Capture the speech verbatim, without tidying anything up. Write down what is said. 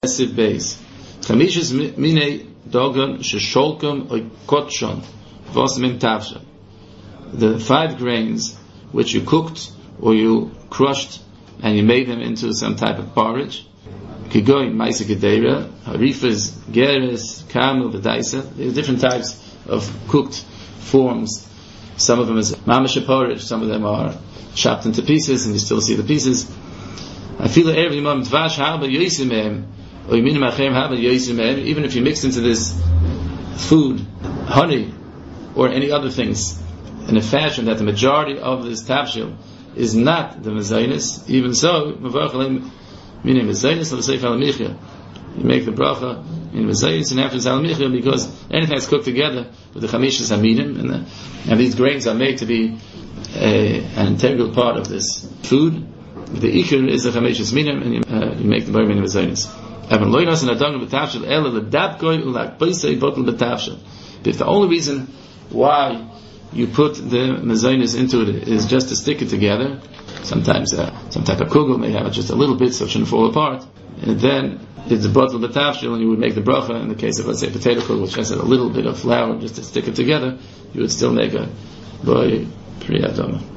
Sid base. Chamishas mine dogan shesholkum oy kotshon vos min tavsha. The five grains which you cooked or you crushed and you made them into some type of porridge. Kigoin maisa gedera, harifas, geres, kamel, v'daisa. There are different types of cooked forms. Some of them is mamash porridge, some of them are chopped into pieces, and you still see the pieces. I feel that every moment dvash haba yosimem, or yiminim achem haba yosimem. Even if you mix into this food honey or any other things in a fashion that the majority of this tavshil is not the mezainis, even so, meaning mezainis of the seif al-michya. You make the bracha in mezainis and after al-michya, because anything that's cooked together with the chamishas haminim, and, the, and these grains are made to be a, an integral part of this food. The ikar is the chamishas minim, and you, uh, you make the bar minim mezainis. Even loinas and adang b'tavshil ela l'dabkoi ulak paisei botl b'tavshil. If the only reason why you put the mezainis into it is just to stick it together, sometimes uh, some type of kugel may have just a little bit so it shouldn't fall apart, and then it's a bottle of tafshil, and you would make the bracha in the case of, let's say, potato kugel, which has a little bit of flour just to stick it together, you would still make a boy priyadama.